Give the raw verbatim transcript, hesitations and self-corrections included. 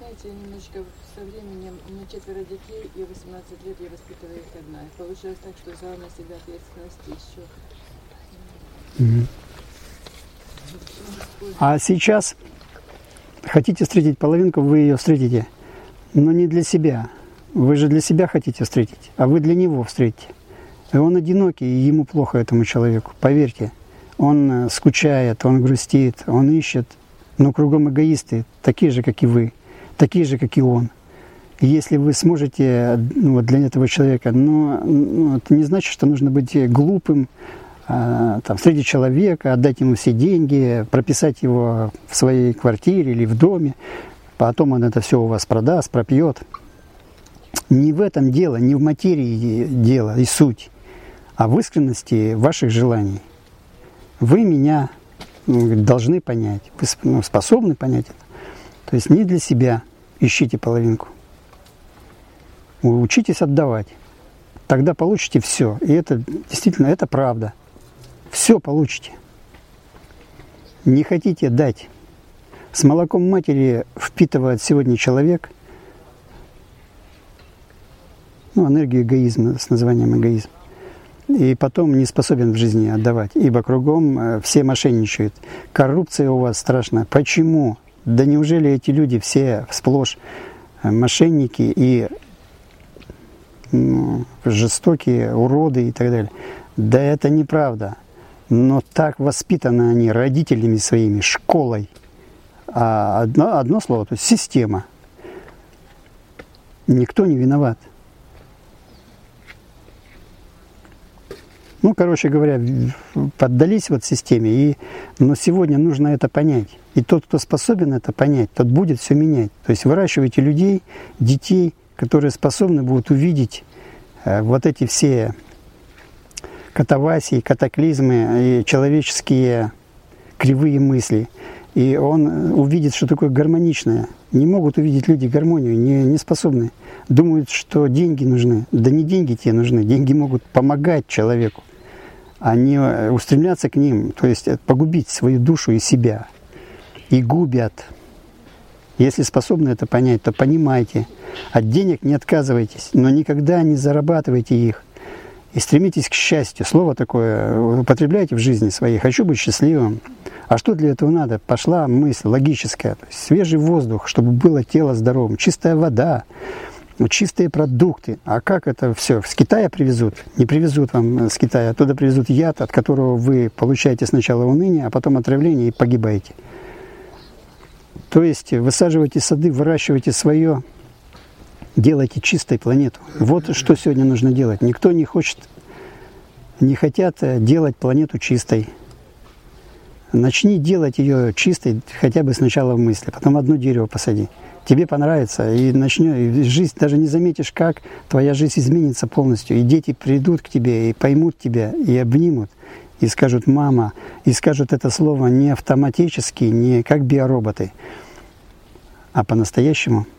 знаете, немножко со временем, у меня четверо детей, и восемнадцать лет я воспитываю их одна. И получилось так, что взяла на себя ответственность еще. Mm-hmm. А сейчас хотите встретить половинку, вы ее встретите, но не для себя. Вы же для себя хотите встретить, а вы для него встретите. И он одинокий, и ему плохо, этому человеку, поверьте. Он скучает, он грустит, он ищет, но кругом эгоисты, такие же, как и вы, такие же, как и он. И если вы сможете, ну, вот для этого человека, но ну, это не значит, что нужно быть глупым, а, там, встретить человека, отдать ему все деньги, прописать его в своей квартире или в доме, потом он это все у вас продаст, пропьет. Не в этом дело, не в материи дело и суть, а в искренности ваших желаний. Вы меня ну, должны понять, вы ну, способны понять это. То есть не для себя ищите половинку. Вы учитесь отдавать. Тогда получите все. И это действительно, это правда. Все получите. Не хотите дать. С молоком матери впитывает сегодня человек ну, энергию эгоизма с названием эгоизм. И потом не способен в жизни отдавать, ибо кругом все мошенничают. Коррупция у вас страшная. Почему? Да неужели эти люди все сплошь мошенники и ну, жестокие, уроды и так далее? Да это неправда. Но так воспитаны они родителями своими, школой. А одно, одно слово, то есть система. Никто не виноват. Ну, короче говоря, поддались вот системе, и, но сегодня нужно это понять. И тот, кто способен это понять, тот будет все менять. То есть выращивайте людей, детей, которые способны будут увидеть э, вот эти все катавасии, катаклизмы и человеческие кривые мысли. И он увидит, что такое гармоничное. Не могут увидеть люди гармонию, не, не способны. Думают, что деньги нужны. Да не деньги тебе нужны, деньги могут помогать человеку, а не устремляться к ним, то есть погубить свою душу и себя. И губят. Если способны это понять, то понимайте. От денег не отказывайтесь, но никогда не зарабатывайте их. И стремитесь к счастью. Слово такое употребляйте в жизни своей. Хочу быть счастливым. А что для этого надо? Пошла мысль логическая. То есть свежий воздух, чтобы было тело здоровым. Чистая вода. Чистые продукты. А как это все? С Китая привезут? Не привезут вам с Китая. Оттуда привезут яд, от которого вы получаете сначала уныние, а потом отравление и погибаете. То есть высаживайте сады, выращивайте свое, делайте чистой планету. Вот что сегодня нужно делать. Никто не хочет, не хотят делать планету чистой. Начни делать ее чистой хотя бы сначала в мысли, потом одно дерево посади. Тебе понравится, и начнешь, и жизнь, даже не заметишь, как твоя жизнь изменится полностью. И дети придут к тебе, и поймут тебя, и обнимут, и скажут «мама», и скажут это слово не автоматически, не как биороботы, а по-настоящему.